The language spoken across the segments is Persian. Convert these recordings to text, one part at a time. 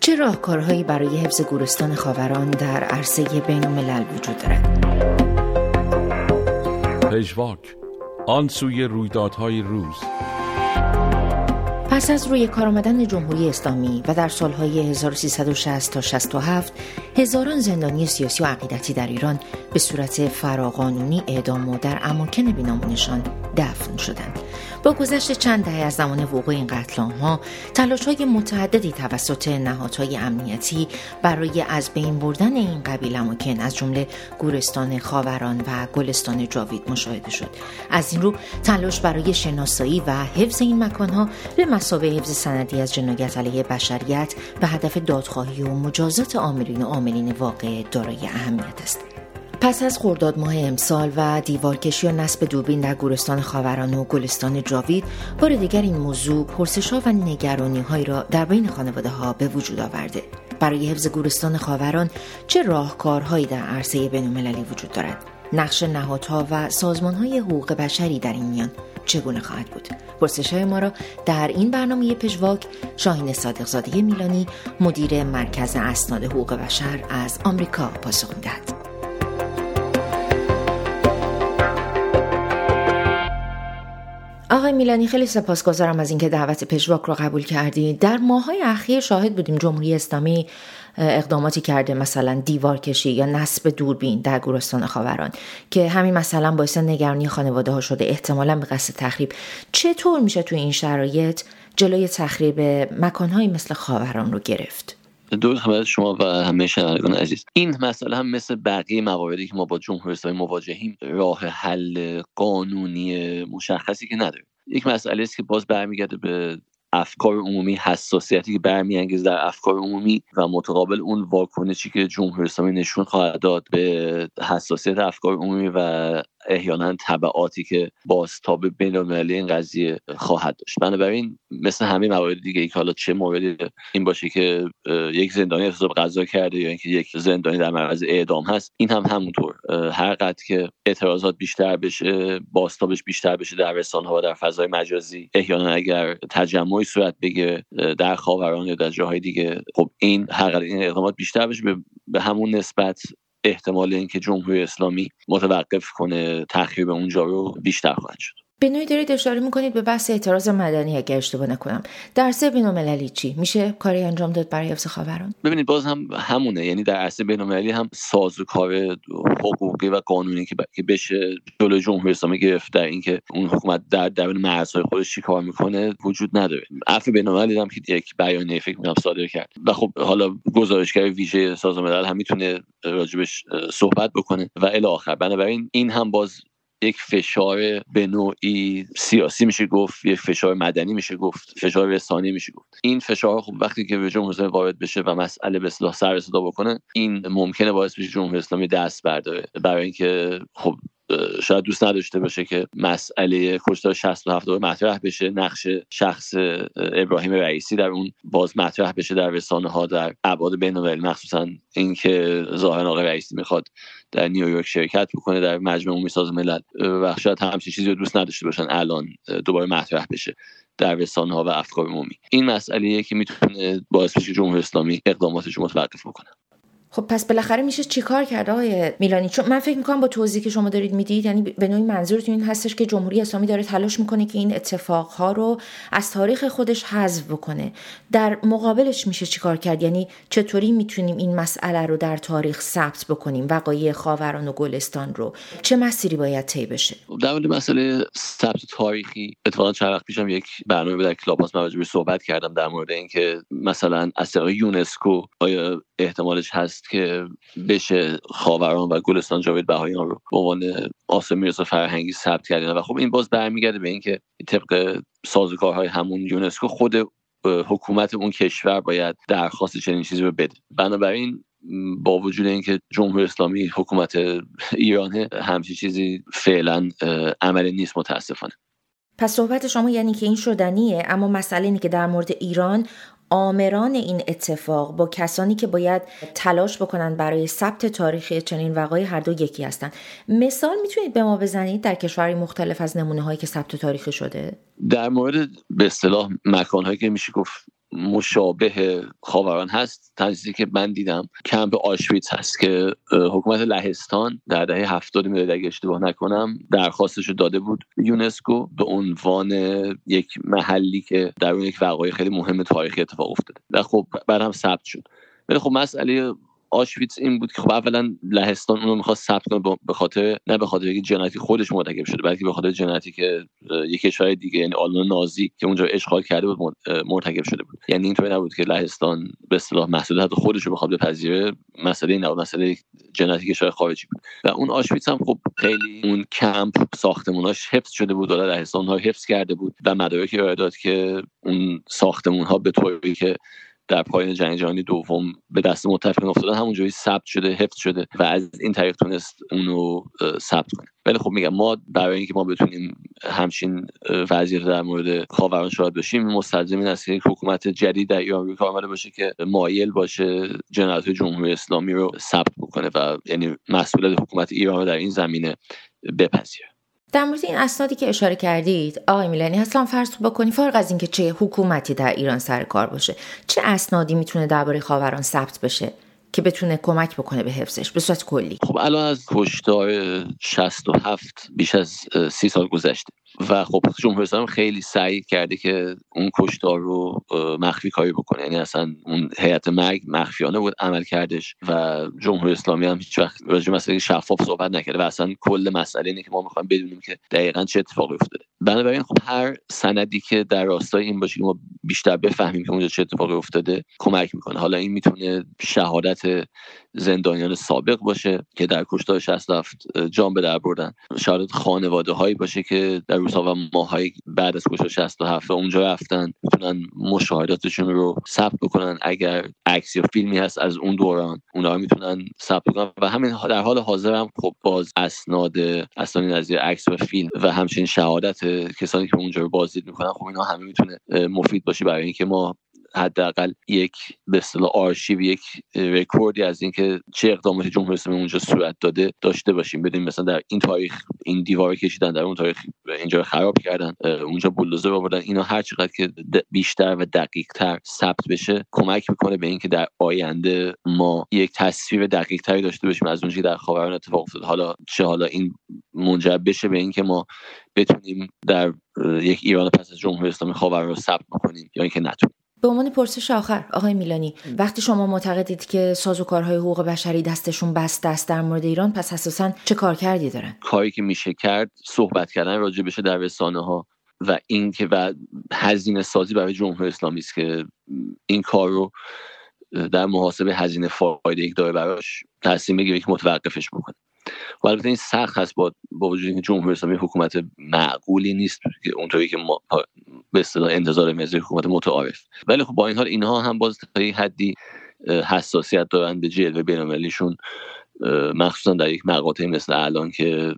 چه راهکارهایی برای حفظ گورستان خاوران در عرصه بین‌الملل وجود دارد؟ پژواک، آن سوی رویدادهای روز. پس از روی کار آمدن جمهوری اسلامی و در سالهای 1360 تا 67 هزاران زندانی سیاسی و عقیدتی در ایران به صورت فراقانونی اعدام و در اماکن بی‌نام دفن شدند. با گذشت چند دهه از زمان وقوع این قتل‌عام‌ها، تلاش‌های متعددی توسط نهادهای امنیتی برای از بین بردن این قبیل اماکن از جمله گورستان خاوران و گلستان جاوید مشاهده شد. از این رو تلاش برای شناسایی و حفظ این مکان‌ها به مثابه حفظ سندی از جنایت علیه بشریت به هدف دادخواهی و مجازات آمرین و عاملین واقع دارای اهمیت است. پس از خرداد ماه امسال و دیوارکشی و نصب دوربین در گورستان خاوران و گلستان جاوید، بار دیگر این موضوع پرسش‌ها و نگرانی‌هایی را در بین خانواده‌ها به وجود آورده. برای حفظ گورستان خاوران چه راهکارهایی در عرصه بین‌المللی وجود دارد؟ نقش نهادها و سازمان‌های حقوق بشری در این میان چگونه خواهد بود؟ پرسش‌های ما را در این برنامه پژواک شاهین صادق‌زاده میلانی، مدیر مرکز اسناد حقوق بشر از آمریکا پاسخ می‌دهد. آقای میلانی، خیلی سپاسگزارم از اینکه دعوت پژواک را قبول کردید. در ماه‌های اخیر شاهد بودیم جمهوری اسلامی اقداماتی کرده، مثلا دیوارکشی یا نصب دوربین در گورستان خاوران، که همین مثلا باعث نگرانی خانواده‌ها شده، احتمالاً به قصد تخریب. چطور میشه توی این شرایط جلوی تخریب مکان‌هایی مثل خاوران رو گرفت؟ درود خدمت شما و همه شنوندگان عزیز. این مسئله هم مثل بقیه مواردی که ما با جمهوری اسلامی مواجهیم راه حل قانونی مشخصی که نداره. یک مسئله است که باز برمیگرده به افکار عمومی، حساسیتی که برمیانگیزه در افکار عمومی و متقابل اون واکنشی که جمهوری اسلامی نشون خواهد داد به حساسیت افکار عمومی و احیانا تبعاتی که بازتاب بین‌المللی این قضیه خواهد داشت. بنابراین مثل همه موارد دیگه، که حالا چه موردی این باشه که یک زندانی اعتصاب قضا کرده یا اینکه یک زندانی در معرض اعدام هست، این هم همونطور. هر قدر که اعتراضات بیشتر بشه، بازتابش بیشتر بشه در رسانه‌ها و در فضای مجازی، احیانا اگر تجمعی صورت بگیره در خاوران یا در جاهای دیگه، خب این هر قدر این اقدامات بیشتر بشه، به همون نسبت احتمال اینکه جمهوری اسلامی متوقف کنه تخریب اونجا رو بیشتر خواهد شد. به نوعی دارید اشاره میکنید به بحث اعتراض مدنی، اگر اشتباه نکنم. در عرصه بین‌المللی چی میشه کاری انجام داد برای حفظ خاوران؟ ببینید باز هم همونه، یعنی در عرصه بین‌المللی هم سازوکار حقوقی و قانونی که بشه جلوی جمهوری اسلامی گرفت در اینکه اون حکومت در درون مرزهای خودش چی کار میکنه وجود نداره. عفو بین‌المللی هم که یک بیانیه فکر می‌کنم صادر کرد و خب حالا گزارشگر ویژه سازمان ملل هم میتونه راجبش صحبت بکنه و الی آخر. بنابراین این هم باز یک فشار به نوعی سیاسی میشه گفت، یک فشار مدنی میشه گفت، فشار رسانه‌ای میشه گفت. این فشار خب وقتی که به جمهوری اسلامی وارد بشه و مسئله به اصطلاح سر و صدا بکنه، این ممکنه باعث بشه جمهوری اسلامی دست برداره، برای اینکه خب شاید دوست نداشته باشه که مسئله کشتار 67 مطرح بشه، نقش شخص ابراهیم رئیسی در اون باز مطرح بشه در رسانه‌ها در ابعاد بین‌المللی، مخصوصا اینکه ظاهرا آقای رئیسی میخواد در نیویورک شرکت بکنه در مجمع عمومی سازمان ملل و شاید همچین چیزی رو دوست نداشته باشن الان دوباره مطرح بشه در رسانه‌ها و افکار عمومی. این مسئله‌ایه که میتونه باعث بشه جمهوری اسلامی اقداماتش رو متوقف بکنه. خب پس بالاخره میشه چیکار کرد آقای میلانی؟ چون من فکر میکنم با توضیحی که شما دارید میدید، یعنی به نوعی منظورتون این هستش که جمهوری اسلامی داره تلاش میکنه که این اتفاقها رو از تاریخ خودش حذف بکنه. در مقابلش میشه چیکار کرد؟ یعنی چطوری میتونیم این مسئله رو در تاریخ ثبت بکنیم، وقایع خاوران و گلستان رو؟ چه مسیری باید طی بشه؟ در مورد مسئله ثبت تاریخی اتفاقا چند وقت پیشم یک برنامه در کلاب‌هاوس مواجهه صحبت کردم در مورد اینکه مثلا از طریق یونسکو آیا احتمالش هست که بشه خاوران و گلستان جاوید بهاییان رو به عنوان آثار میراث فرهنگی ثبت کردن. و خب این باز برمیگرده به اینکه طبق سازوکارهای همون یونسکو خود حکومت اون کشور باید درخواست چنین چیزی رو بده. بنابراین با وجود اینکه جمهوری اسلامی حکومت ایرانه، همچین چیزی فعلا عملی نیست متاسفانه. پس صحبت شما یعنی که این شدنیه، اما مسئله اینه که در مورد ایران آمران این اتفاق با کسانی که باید تلاش بکنن برای ثبت تاریخی چنین وقایع هر دو یکی هستن. مثال میتونید به ما بزنید در کشورهای مختلف از نمونه هایی که ثبت تاریخی شده؟ در مورد به اصطلاح مکان هایی که میشه گفت مشابه خاوران هست، تنظیمی که من دیدم کمپ آشویتز هست که حکومت لهستان در دهه 70 میلادی اگه اشتباه نکنم درخواستش رو داده بود یونسکو به عنوان یک محلی که در اون یک وقایع خیلی مهم تاریخی اتفاق افتاده و خب بعد هم ثبت شد. ولی خب مسئله آشویتز این بود که خب اولا لهستان اونو می‌خواست ثبت کنه به خاطر نه به خاطر اینکه جنایتی خودش مرتکب شده، بلکه به خاطر جنایتی که یک کشور دیگه یعنی آلمان نازی که اونجا اشغال کرده بود مرتکب شده بود. یعنی اینطوری نبود که لهستان به اصطلاح مسئولیت خودش رو بخواد بپذیره، مسئله این نبود، مسئله جنایتی کشور خارجی بود. و اون آشویتز هم خب خیلی اون کمپ ساختموناش حفظ شده بود، دولت لهستان ها حفظ کرده بود و مدارکی ارائه داد که اون ساختمون‌ها به طوری که در پایان جنگ جهانی دوم به دست متفقین افتادن همونجوری ثبت شده، حفظ شده و از این طریق تونست اونو ثبت کنه. ولی خب میگم ما برای اینکه ما بتونیم همچین وضعیت در مورد خاوران شاهد باشیم مستلزم این است که یک حکومت جدید در ایران روی کار آمده باشه که مایل باشه جنایات جمهوری اسلامی رو ثبت بکنه و یعنی مسئولیت حکومت ایران رو در این زمینه بپذیره. در مورد این اسنادی که اشاره کردید آقای میلانی، اصلا فرض بکنید فارغ از اینکه چه حکومتی در ایران سر کار باشه، چه اسنادی میتونه درباره خاوران ثبت بشه که بتونه کمک بکنه به حفظش به صورت کلی؟ خب الان از کشتار 67 بیش از 30 سال گذشته و خب جمهوری اسلامی خیلی سعی کرده که اون کشتار رو مخفی کاری بکنه، یعنی اصلا اون هیئت مرگ مخفیانه بود عمل کردش و جمهوری اسلامی هم هیچ وقت راجع به مسئله شفاف صحبت نکرده و اصلا کل مسئله اینه که ما می‌خوایم بدونیم که دقیقاً چه اتفاقی افتاده. بنابراین خب هر سندی که در راستای این باشه که ما بیشتر بفهمیم که اونجا چه اتفاقی افتاده کمک میکنه. حالا این میتونه شهادت زندانیان سابق باشه که در کشتار 67 جان به در بردن، شهادت خانواده‌هایی باشه که در روزها و ماه‌های بعد از کشتار 67 اونجا رفتن، میتونن مشاهداتشون رو ثبت بکنن. اگر عکس یا فیلمی هست از اون دوران اونها میتونن ثبت کنن و همین در حال حاضر هم خب باز اسنادی نظیر عکس و فیلم و همچنین شهادت کسانی که اونجا رو بازدید میکنن، خب اینا همه میتونه مفید باشه برای اینکه ما حداقل یک به اصطلاح آرشیو، یک رکوردی از این که چه اقداماتی جمهوری اسلامی اونجا صورت داده داشته باشیم. بدونیم مثلا در این تاریخ این دیوار کشیدن، در اون تاریخ اینجا خراب کردن، اونجا بولدوزر آوردن. اینا هر چقدر که بیشتر و دقیق‌تر ثبت بشه کمک میکنه به اینکه در آینده ما یک تصویر دقیق‌تری داشته باشیم از اون چیزی که در خاوران اتفاق افتاد. حالا این منجر بشه به اینکه ما بتونیم در یک ایران پس از جمهوری اسلامی خاوران رو ثبت کنیم یا اینکه نتونیم. به عنوان پرسش آخر آقای میلانی، وقتی شما معتقدید که سازوکارهای حقوق بشری دستشون بسته است در مورد ایران، پس اساساً چه کارکردی دارن؟ کاری که میشه کرد صحبت کردن راجع بشه در رسانه‌ها و این که و هزینه سازی برای جمهوری اسلامی است که این کار رو در محاسبه هزینه فایده یک داره براش تصمیم بگیره که متوقفش بکنه. و البته این سخت هست با وجود اینکه جمهوری اسلامی حکومت معقولی نیست که اونطوری که ما به اصطلاح انتظار می‌ذاریم حکومت متعارف، ولی خب با این حال اینها هم باز تا یک حدی حساسیت دارن به جلوه بین‌المللیشون، مخصوصا در یک مقاطعی مثل الان که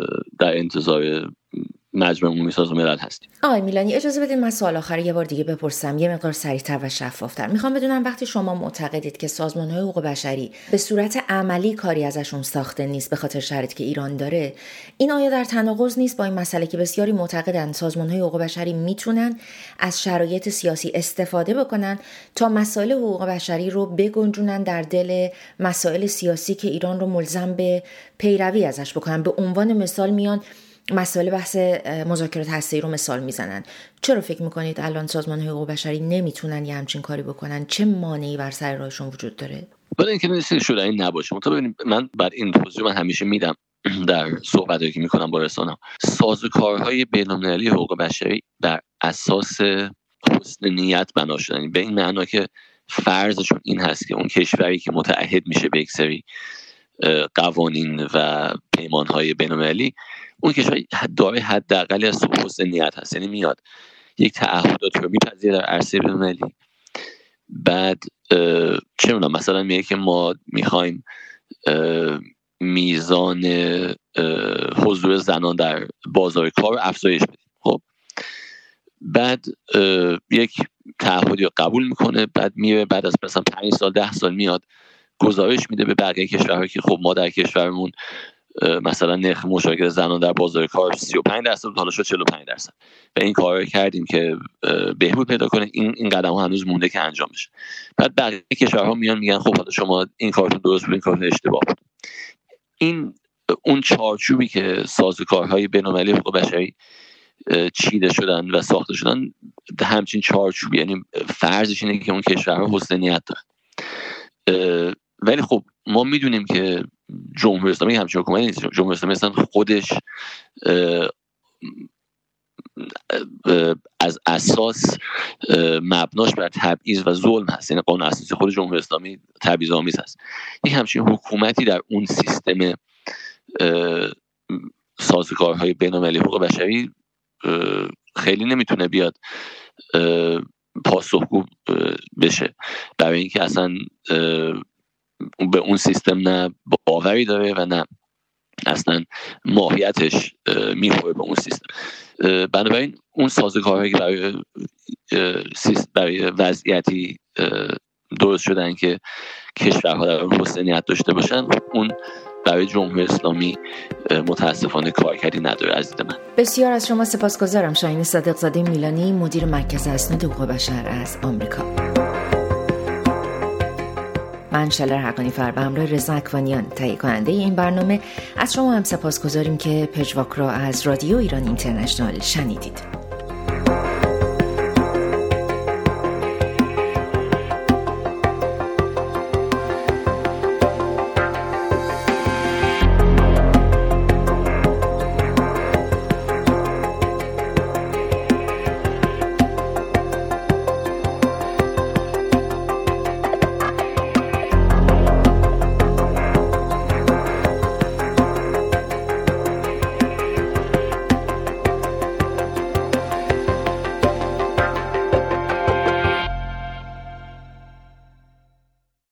در انتظار مجمع عمومی سازمان ملل هستیم. آقای میلانی اجازه بدید من سوال آخر یه بار دیگه بپرسم، یه مقدار سریع‌تر و شفاف‌تر. میخوام بدونم وقتی شما معتقدید که سازمان‌های حقوق بشری به صورت عملی کاری ازشون ساخته نیست به خاطر شرایطی که ایران داره، این آیا در تناقض نیست با این مسئله که بسیاری معتقدن سازمان‌های حقوق بشری میتونن از شرایط سیاسی استفاده بکنن تا مسائل حقوق بشری رو بگنجونن در دل مسائل سیاسی که ایران رو ملزم به پیروی ازش بکنن؟ به عنوان مثال میان مسائل بحث مذاکرات هسته‌ای رو مثال میزنن. چرا فکر میکنید الان سازمان حقوق بشری نمیتونن یه همچین کاری بکنن؟ چه مانعی بر سر راهشون وجود داره؟ برای اینکه نیست شده این نباشه. ببینید من بعد این توضیح من همیشه میدم در صحبتایی که میکنم با رسانه‌ها، سازوکارهای بین‌المللی حقوق بشری بر اساس حسن نیت بنا شدن، به این معنا که فرضشون این هست که اون کشوری که متعهد میشه به یک سری قوانین و پیمانهای بین‌المللی، اون کشور داره حداقل از حسن نیت هست، یعنی میاد یک تعهداتی رو میپذیره در عرصه بین‌المللی، بعد چه میدونم مثلا میگه که ما میخوایم میزان حضور زنان در بازار کار رو افزایش بدیم. خب بعد یک تعهدی رو قبول میکنه، بعد میره بعد از مثلا 5 سال 10 سال میاد گزارش میده به بقیه کشورها که خب ما در کشورمون مثلا نرخ مشارکت زنان در بازار کار 35% حالا شد 45% و این کار رو کردیم که بهبود پیدا کنه. این قدم ها هنوز مونده که انجام بشه. بعد بقیه کشورها میان میگن خب حالا شما این کارتون درست بود، این کارتون اشتباه بود. این اون چارچوبی که سازوکارهای بین‌المللی حقوق بشری چیده شدن و ساخته شدن همچین چارچوبی، یعنی فرضش اینه که اون کشورها حسن نیت دارن. ولی خب ما میدونیم که جمهوری اسلامی همچین حکومتی نیست. جمهوری اسلامی اصلا خودش از اساس مبناش بر تبعیض و ظلم هست، یعنی قانون اساسی خود جمهوری اسلامی تبعیض‌آمیز هست. یک همچین حکومتی در اون سیستم سازوکارهای بین‌المللی حقوق بشری خیلی نمیتونه بیاد پاسخگو بشه، برای اینکه اصلا به اون سیستم نه باوری داره و نه اصلا ماهیتش میخوره به اون سیستم. بنابراین اون سازوکارهایی که برای وضعیتی درست شدن که کشورها در اون حسن نیت داشته باشن، اون برای جمهوری اسلامی متاسفانه کارکردی نداره. عزیز من، بسیار از شما سپاسگزارم. شاهین صادق‌زاده میلانی، مدیر مرکز اسناد حقوق بشر از آمریکا. من شلر حقانی فر به همراه رضا اکوانیان تهیه کننده این برنامه از شما هم سپاسگزاریم که پژواک را از رادیو ایران اینترنشنال شنیدید.